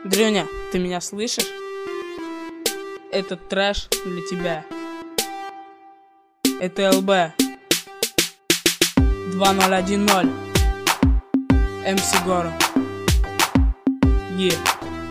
Дрюня, ты меня слышишь? Этот трэш для тебя. Это ЛБ 2010 МС Гору. Е.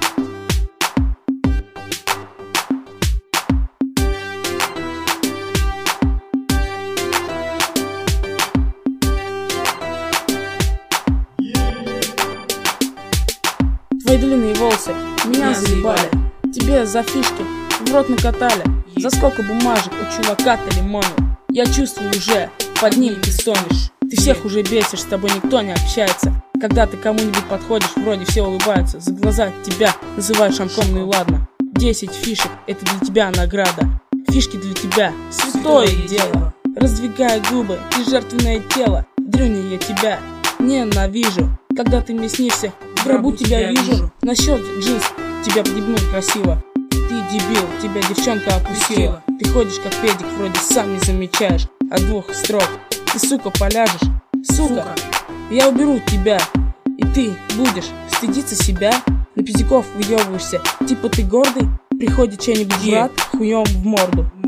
Твои длинные волосы меня заебали. Тебе за фишки в рот накатали. За сколько бумажек у чувака ты лимонил. Я чувствую уже, под ним ты стонешь. Ты всех уже бесишь, с тобой никто не общается. Когда ты кому-нибудь подходишь, вроде все улыбаются. За глаза тебя называют шамком, ну и ладно. 10 фишек, это для тебя награда. Фишки для тебя, святое дело. Раздвигая губы и жертвенное тело. Дрюня, я тебя ненавижу. Когда ты мне снишься, в гробу тебя вижу. Насчет джинс тебя подъебнул красиво. Ты дебил, тебя девчонка опустила. Ты ходишь как педик, вроде сам не замечаешь. От двух строк ты, сука, поляжешь. Сука, я уберу тебя, и ты будешь стыдиться себя. На пиздяков выебываешься, типа ты гордый. Приходит чей-нибудь брат, хуем в морду.